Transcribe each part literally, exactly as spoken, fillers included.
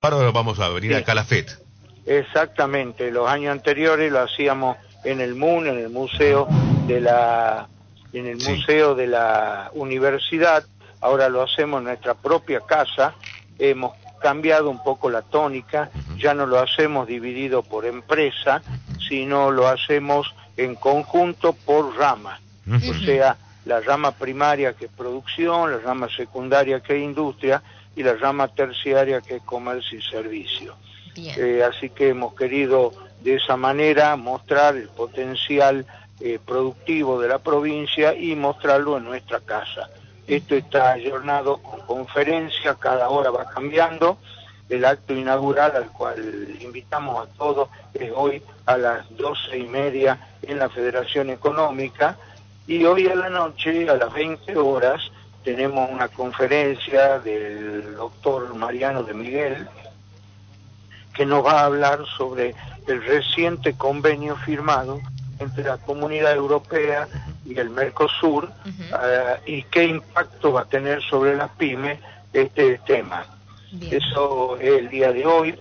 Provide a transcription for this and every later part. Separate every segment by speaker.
Speaker 1: Alfaro, ahora vamos a venir
Speaker 2: Sí.
Speaker 1: acá a la F E T.
Speaker 2: Exactamente, los años anteriores lo hacíamos en el M U N, en el museo de la, en el
Speaker 1: Sí.
Speaker 2: museo de la universidad. Ahora lo hacemos en nuestra propia casa. Hemos cambiado un poco la tónica,
Speaker 1: Uh-huh.
Speaker 2: ya no lo hacemos dividido por empresa,
Speaker 1: Uh-huh.
Speaker 2: sino lo hacemos en conjunto por rama.
Speaker 1: Uh-huh.
Speaker 2: O sea, la rama primaria que es producción, la rama secundaria que es industria y la rama terciaria que es comercio y servicio. Eh, así que hemos querido de esa manera mostrar el potencial eh, productivo de la provincia y mostrarlo en nuestra casa. Esto está ayornado con conferencias, cada hora va cambiando. El acto inaugural al cual invitamos a todos es hoy a las doce y media en la Federación Económica, y hoy a la noche a las veinte horas tenemos una conferencia del doctor Mariano de Miguel, que nos va a hablar sobre el reciente convenio firmado entre la Comunidad Europea y el Mercosur, uh-huh. uh, y qué impacto va a tener sobre las pymes este tema. Bien. Eso es el día de hoy.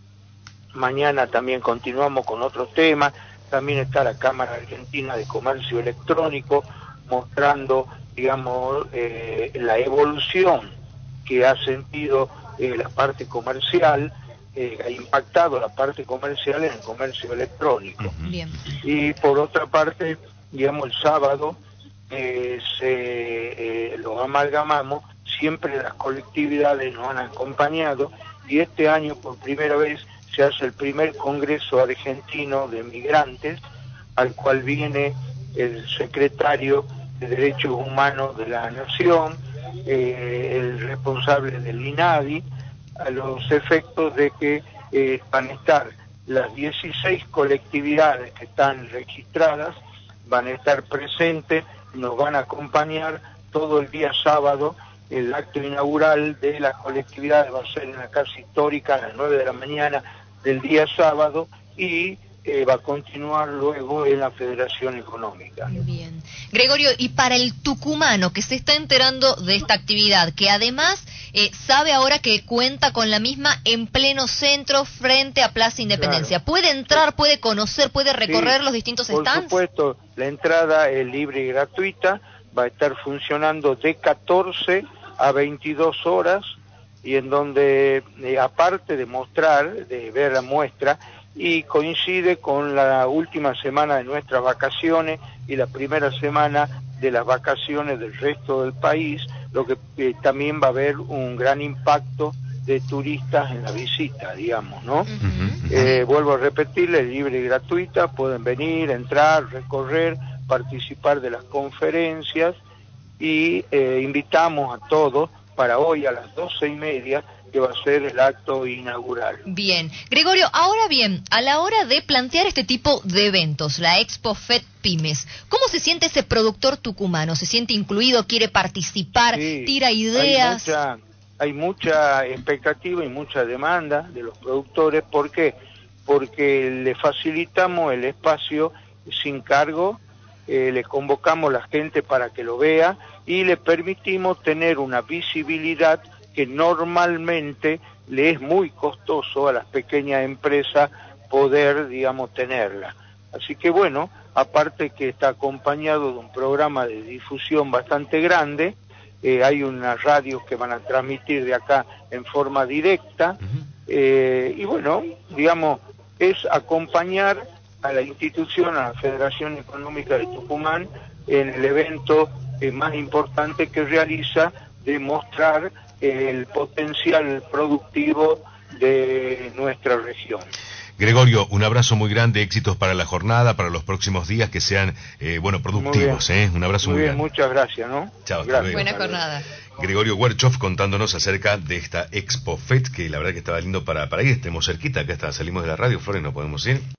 Speaker 2: Mañana también continuamos con otros temas. También está la Cámara Argentina de Comercio Electrónico mostrando, digamos, eh, la evolución que ha sentido eh, la parte comercial. Eh, ha impactado la parte comercial en el comercio electrónico.
Speaker 3: Bien.
Speaker 2: Y por otra parte, digamos, el sábado eh, se eh, lo amalgamamos, siempre las colectividades nos han acompañado, y este año por primera vez se hace el primer Congreso Argentino de Migrantes, al cual viene el secretario de Derechos Humanos de la Nación, eh, el responsable del INADI, a los efectos de que eh, van a estar las dieciséis colectividades que están registradas, van a estar presentes, nos van a acompañar todo el día sábado. El acto inaugural de las colectividades va a ser en la Casa Histórica a las nueve de la mañana del día sábado, y eh, va a continuar luego en la Federación Económica.
Speaker 3: Bien. Gregorio, y para el tucumano que se está enterando de esta actividad, que además eh, sabe ahora que cuenta con la misma en pleno centro frente a Plaza Independencia, claro. ¿Puede entrar, puede conocer, puede recorrer sí, los distintos
Speaker 2: por
Speaker 3: stands?
Speaker 2: Por supuesto, la entrada es libre y gratuita, va a estar funcionando de catorce a veintidós horas, y en donde, eh, aparte de mostrar, de ver la muestra, y coincide con la última semana de nuestras vacaciones y la primera semana de las vacaciones del resto del país, lo que eh, también va a haber un gran impacto de turistas en la visita, digamos, ¿no? Uh-huh. Eh, vuelvo a repetirle, libre y gratuita, pueden venir, entrar, recorrer, participar de las conferencias, y eh, invitamos a todos para hoy a las doce y media, que va a ser el acto inaugural.
Speaker 3: Bien. Gregorio, ahora bien, a la hora de plantear este tipo de eventos, la Expo F E T Pymes, ¿cómo se siente ese productor tucumano? ¿Se siente incluido, quiere participar, sí, tira ideas?
Speaker 2: Hay mucha, hay mucha expectativa y mucha demanda de los productores. ¿Por qué? Porque le facilitamos el espacio sin cargo, eh, le convocamos a la gente para que lo vea y le permitimos tener una visibilidad que normalmente le es muy costoso a las pequeñas empresas poder, digamos, tenerla. Así que bueno, aparte que está acompañado de un programa de difusión bastante grande, eh, hay unas radios que van a transmitir de acá en forma directa, eh, y bueno, digamos, es acompañar a la institución, a la Federación Económica de Tucumán, en el evento eh, más importante que realiza, de mostrar el potencial productivo de nuestra región.
Speaker 1: Gregorio, un abrazo muy grande, éxitos para la jornada, para los próximos días, que sean, eh, bueno, productivos, ¿eh? Un abrazo muy,
Speaker 2: muy bien,
Speaker 1: grande.
Speaker 2: Muchas gracias, ¿no?
Speaker 1: Chao, hasta
Speaker 2: gracias.
Speaker 1: luego.
Speaker 3: Buena jornada.
Speaker 1: Gregorio Werchoff contándonos acerca de esta Expo F E T, que la verdad que estaba lindo para, para ir, estemos cerquita, acá está, salimos de la radio, Flores, no podemos ir.